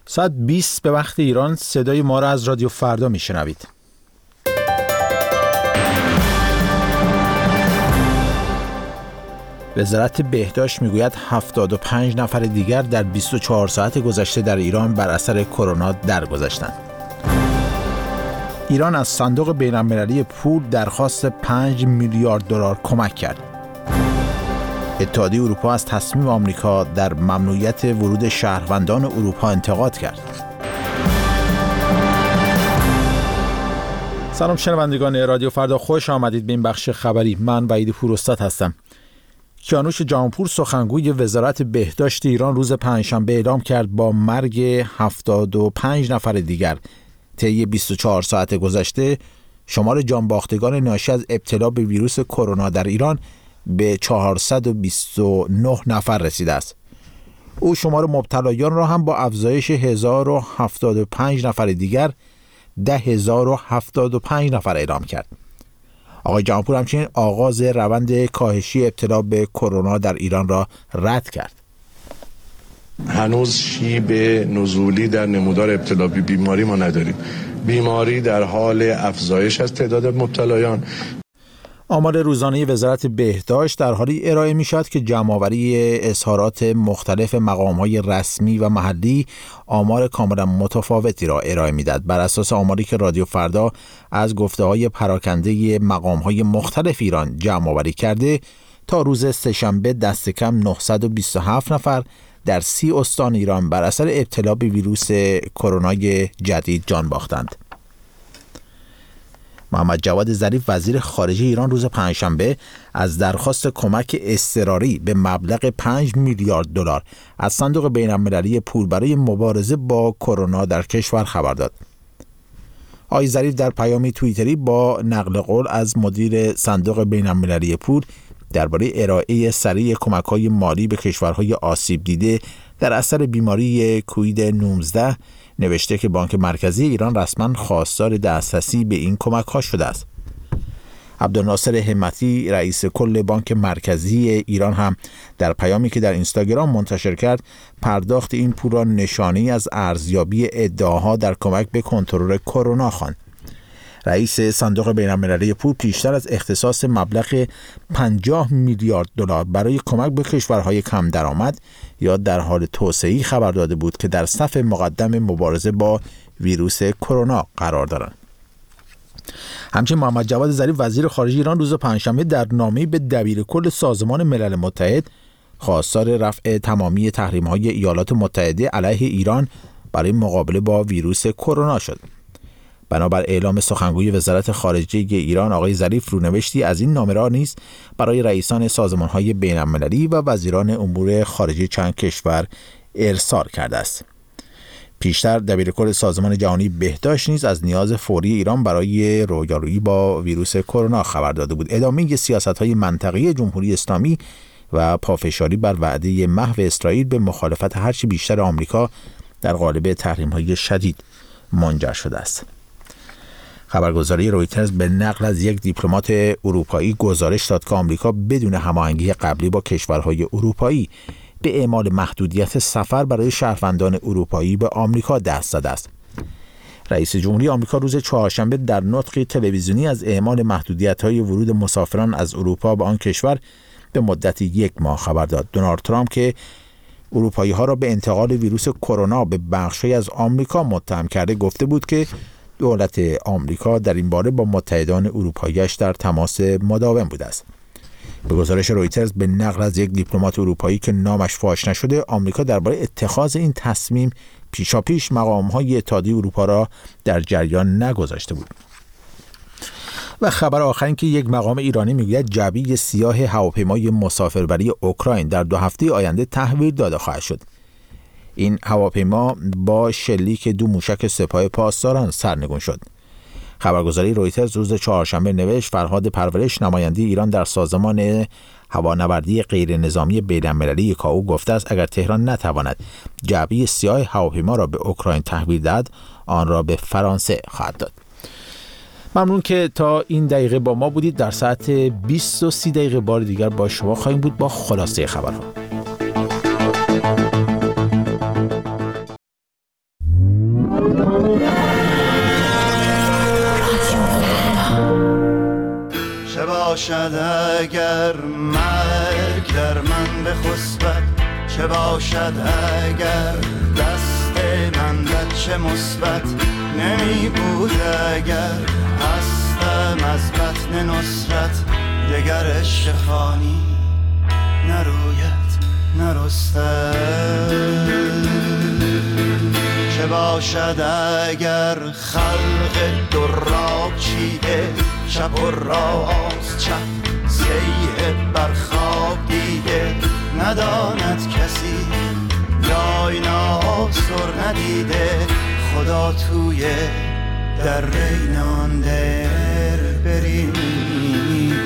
ساعت 20 به وقت ایران صدای ما را از رادیو فردا میشنوید. وزارت بهداشت میگوید 75 نفر دیگر در 24 ساعت گذشته در ایران بر اثر کرونا درگذشتند. ایران از صندوق بین‌المللی پول درخواست 5 میلیارد دلار کمک کرد. اتحادیه اروپا از تصمیم آمریکا در ممنوعیت ورود شهروندان اروپا انتقاد کرد. سلام شنوندگان رادیو فردا، خوش آمدید به این بخش خبری. من وحید پوراستاد هستم. کیانوش جهانپور سخنگوی وزارت بهداشت ایران روز پنجشنبه اعلام کرد با مرگ 75 نفر دیگر طی 24 ساعت گذشته شمار جانباختگان ناشی از ابتلا به ویروس کرونا در ایران به 429 نفر رسیده است. او شمار مبتلایان را هم با افزایش 1075 نفر دیگر 10,075 نفر اعلام کرد. آقای جهانپور همچنین آغاز روند کاهشی ابتلا به کرونا در ایران را رد کرد. هنوز شیب نزولی در نمودار ابتلا به بیماری ما نداریم. بیماری در حال افزایش از تعداد مبتلایان. آمار روزانه وزارت بهداشت در حالی ارائه می شود که جمع‌آوری اظهارات مختلف مقام‌های رسمی و محلی آمار کاملا متفاوتی را ارائه می‌دهد. بر اساس آماری که رادیو فردا از گفته‌های پراکنده مقام‌های مختلف ایران جمع‌آوری کرده، تا روز سه‌شنبه دست کم 927 نفر در 30 استان ایران بر اثر ابتلا به ویروس کرونا جدید جان باختند. محمد جواد ظریف وزیر خارجه ایران روز پنجشنبه از درخواست کمک اضطراری به مبلغ 5 میلیارد دلار از صندوق بین‌المللی پول برای مبارزه با کرونا در کشور خبر داد. آقای ظریف در پیامی توییتری با نقل قول از مدیر صندوق بین‌المللی پول درباره ارائه سریع کمک‌های مالی به کشورهای آسیب دیده در اثر بیماری کووید 19 نوشته که بانک مرکزی ایران رسما خواستار دسترسی به این کمک‌ها شده است. عبدالناصر همتی رئیس کل بانک مرکزی ایران هم در پیامی که در اینستاگرام منتشر کرد پرداخت این پول را نشانه‌ای از ارزیابی ادعاها در کمک به کنترل کرونا خواند. رئیس صندوق بین‌المللی پول پیشتر از اختصاص مبلغ 50 میلیارد دلار برای کمک به کشورهای کم درآمد یا در حال توسعه‌ای خبر داده بود که در صف مقدم مبارزه با ویروس کرونا قرار دارند. همچنین محمد جواد ظریف وزیر خارجه ایران روز پنجشنبه در نامه‌ای به دبیر کل سازمان ملل متحد خواستار رفع تمامی تحریم‌های ایالات متحده علیه ایران برای مقابله با ویروس کرونا شد. بنابر اعلام سخنگوی وزارت خارجه ایران، آقای ظریف رونوشتی از این نامه را نیز برای رئیسان سازمان‌های بین‌المللی و وزیران امور خارجه چند کشور ارسال کرده است. پیشتر دبیرکل سازمان جهانی بهداشت نیز از نیاز فوری ایران برای رویارویی با ویروس کرونا خبر داده بود. ادامه سیاست‌های منطقه‌ای جمهوری اسلامی و پافشاری بر وعده محو اسرائیل به مخالفت هرچه بیشتر آمریکا در قالب تحریم‌های شدید منجر شده است. خبرگزاری رویترز به نقل از یک دیپلمات اروپایی گزارش داد که آمریکا بدون هماهنگی قبلی با کشورهای اروپایی به اعمال محدودیت سفر برای شهروندان اروپایی به آمریکا دست زده است. رئیس جمهوری آمریکا روز چهارشنبه در نطقی تلویزیونی از اعمال محدودیت‌های ورود مسافران از اروپا به آن کشور به مدت 1 ماه خبر داد. دونالد ترامپ که اروپایی‌ها را به انتقال ویروس کرونا به بخشی از آمریکا متهم کرده، گفته بود که دولت آمریکا در این باره با متحدان اروپایی‌اش در تماس مداوم بوده است. به گزارش رویترز به نقل از یک دیپلمات اروپایی که نامش فاش نشده، آمریکا درباره اتخاذ این تصمیم پیشاپیش مقام‌های اتحادیه اروپا را در جریان نگذاشته بود. و خبر آخر این که یک مقام ایرانی میگوید جعبه سیاه هواپیمای مسافربری اوکراین در 2 هفته آینده تحویل داده خواهد شد. این هواپیما با شلیک 2 موشک سپاه پاسداران سرنگون شد. خبرگزاری رویترز روز چهارشنبه نوشت فرهاد پرورش نماینده ایران در سازمان هوانوردی غیر نظامی بین‌المللی کائو گفته است اگر تهران نتواند جعبه سیاه هواپیما را به اوکراین تحویل دهد، آن را به فرانسه خواهد داد. ممنون که تا این دقیقه با ما بودید. در ساعت 20:30 بار دیگر با شما خواهیم بود با خلاصه خبرها. باشد اگر مرگ در من بخسبد، چه باشد اگر دست من بچه مثبت نمی بود، اگر هستم از بطن نصرت دگر عشق فانی نروید نرستد. چه باشد اگر خلق دراب چیده، چپ و راست چپ سیه برخواب دیده، نداند کسی یا اینا سر ندیده، خدا توی در رینان در بریده.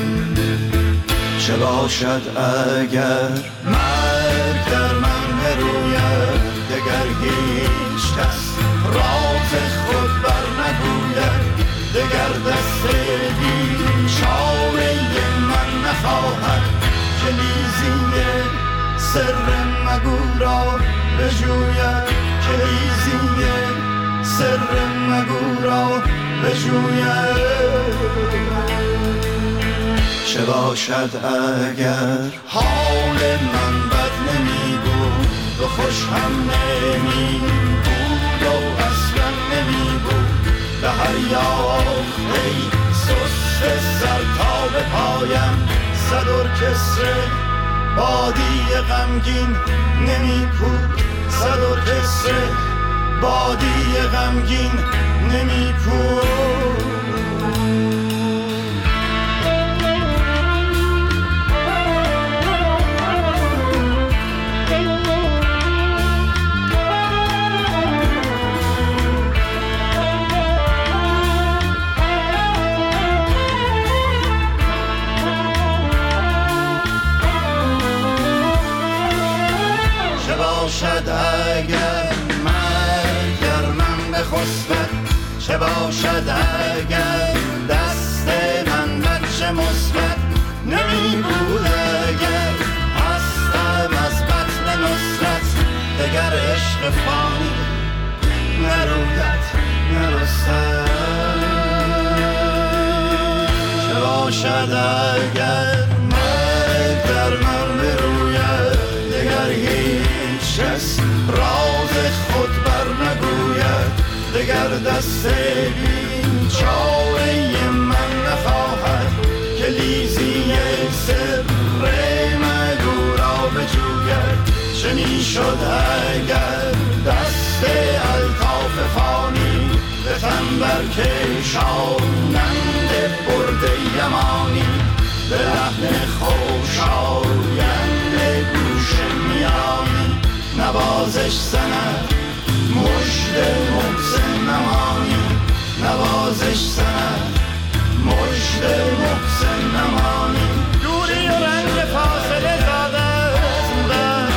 چه باشد اگر مرگ در من بروید، دگر هیچ کس راز خود بر نگوید، دگر دست بیچاره من نخواهد، کلیزی سر مگو را بجوید، کلیزی سر مگو را بجوید. چه باشد اگر حال من بد نمی بود و خوش هم نمی بود و اصلا نمی بود، به هر یافته سست سر تا به پایم صد ارکستر بادی غمگین نمی بود، صد ارکستر بادی غمگین نمی بود. باشد اگر مرگ در من بخسبد، چه باشد اگر دست من بچه مثبت نمی بود، اگر هستم از بطن نصرت دگر عشق فانی نروید نرستد. چه باشد اگر مرگ در من بروید، دگر هیچ کس راز خود بر نگوید، دگر دست بیچاره من نخواهد، کلیزی سر مگو را بجوید. چه می شد اگر دست الطاف فانی به تن برکشانند برد یمانی، به لحن خوشایند گوش میانی نوازش زند مژده محسن نمانی، نوازش زند مژده محسن نمانی. دوری و رنج فاصله زاده از من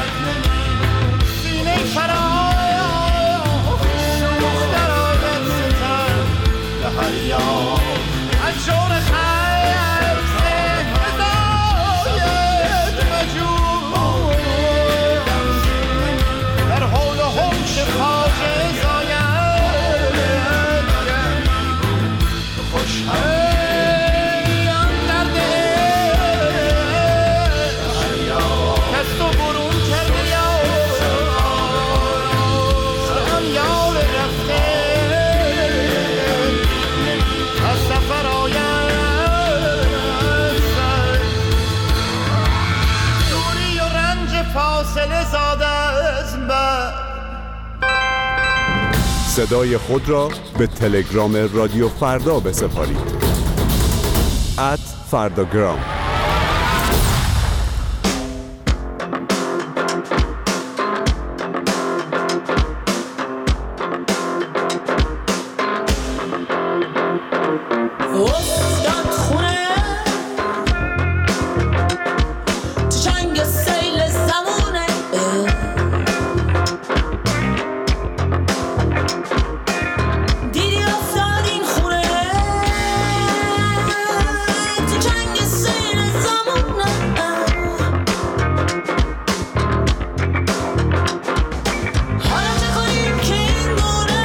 سینه فرای دختر آید ستر به هر یاد از جور خیر زاید مجور در حول و حوش فاجعه زاید خوش هم صدای خود را به تلگرام رادیو فردا بسپارید. @فرداگرام.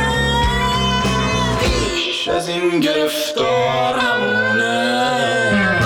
از این گرفتار همونه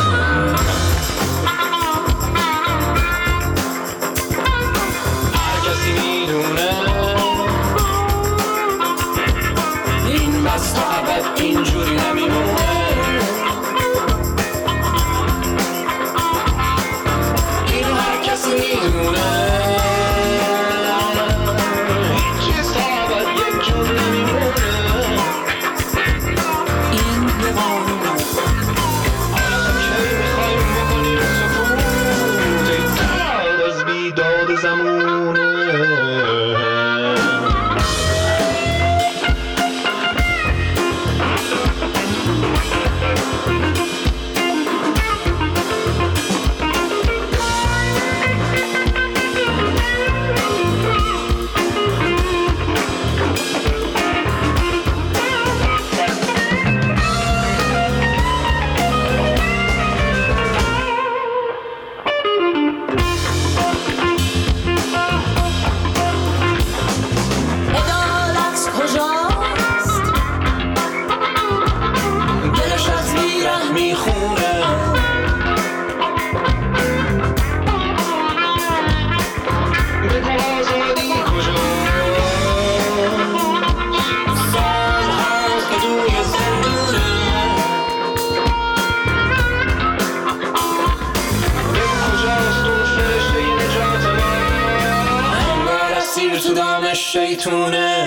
شیطونه.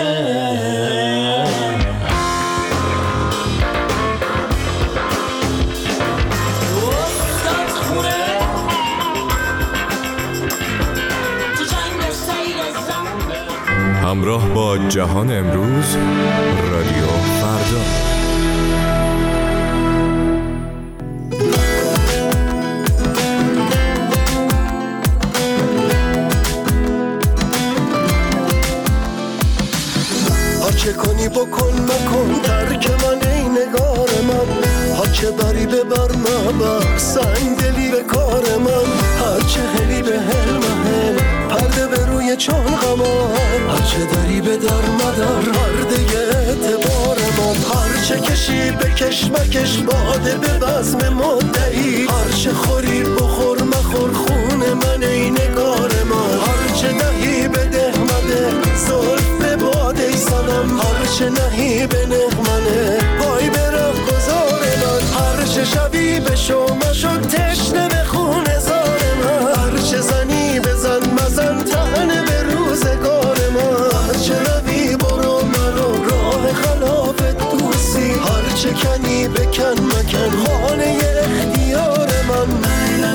همراه با جهان امروز، رادیو فردا. چه کنی بکن مکن ترک من ای نگار من، ها چه بری ببر مبر سنگ دلی به کار من، هر چه هلی به هل محل پرده به روی چون غمان، هر چه دری به در مدر پرده اعتبار من، هر چه کشی بکش مکش باده به بزم مدعی، هر چه خوری بخور مخور خون من ای نگار من، هر چه دهی بده مده زلف به باده ای سنم، هر چه نهی به نغمنه پای به راه گذار من، هر چه شبی به شما شد تشنه به خون زار من، هر چه زنی بزن مزن تنه به روزگار من، هر چه روی برو مرو راه خلاف دوستی، هر چه کنی بکن مکن خانه اختیار من.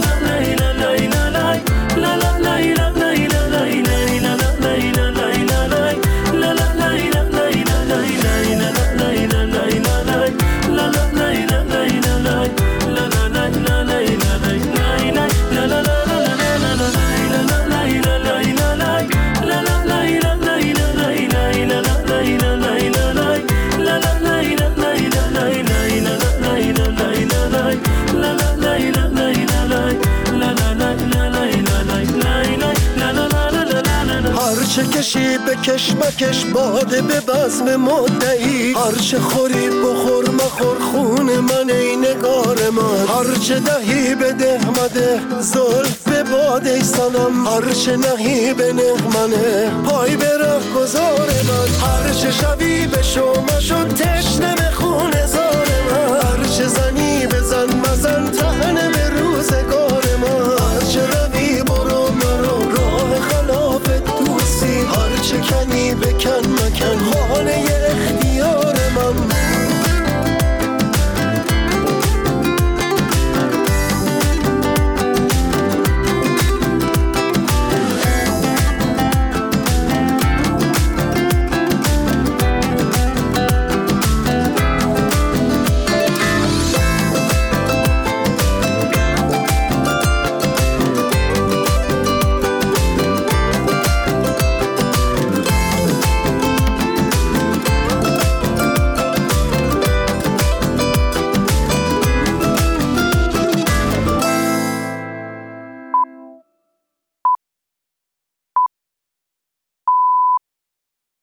چه کشی بکش مکش باده به بزم مدعی، هر چه خوری بخور مخور خون من ای نگار من، هر چه دهی بده مده زلف به باده ای سنم، هر چه نهی به نغمنه پای به راه گذار من، هر چه شبی به شما شد تشنه به خون زار من، هر چه زنی بزن مزن تنه به روزگار من، هر چه روی برو مرو راه خلاف دوستی، هر چه کنی بکن